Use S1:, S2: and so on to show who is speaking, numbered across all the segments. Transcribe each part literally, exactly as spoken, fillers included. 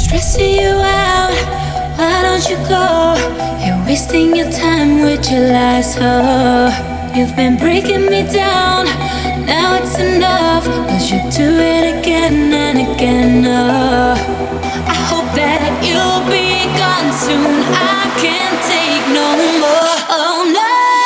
S1: stressing you out. Why don't you go? You're wasting your time with your lies, oh. You've been breaking me down. Now it's enough, 'cause you do it again and again, oh. I hope that you'll be gone soon. I can't take no more, oh no.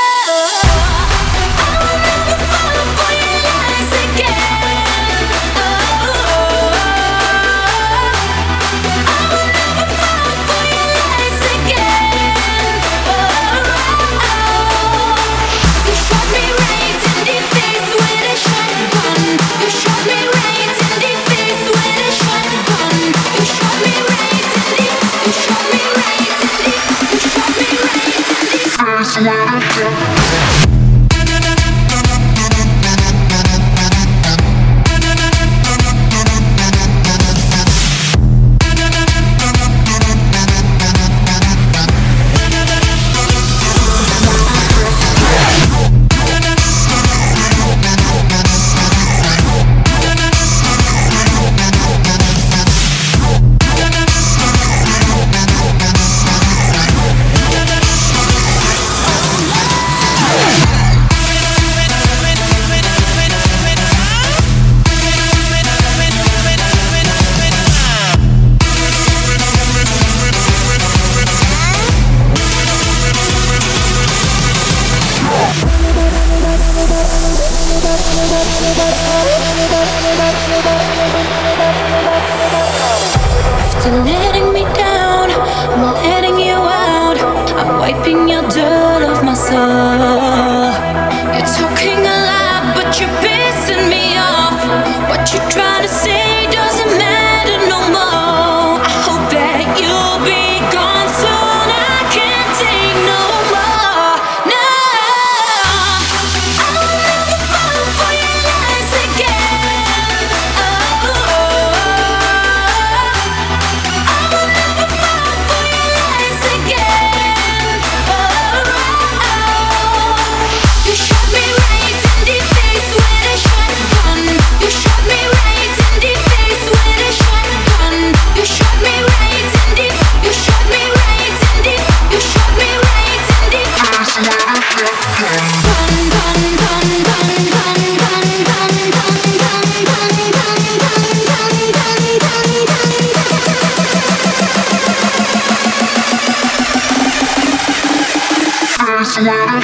S1: After letting me down, I'm letting you out. I'm wiping your dirt off my soul. You're talking a lot, but you're pissing me off. What you try to say doesn't matter no more. I hope that you'll be gone soon. I can't take no more. No, I will never fall for your lies again. Oh, I will never fall for your lies again. Oh, you shot me right in the face with a shotgun. You shot me right in the face with a shotgun. You shot me right in the. You shot me right in the. You shot me right in the face with a shotgun. Gun, gun, gun, gun, gun, gun, gun, gun, gun, gun, gun, gun, gun, gun, gun, gun.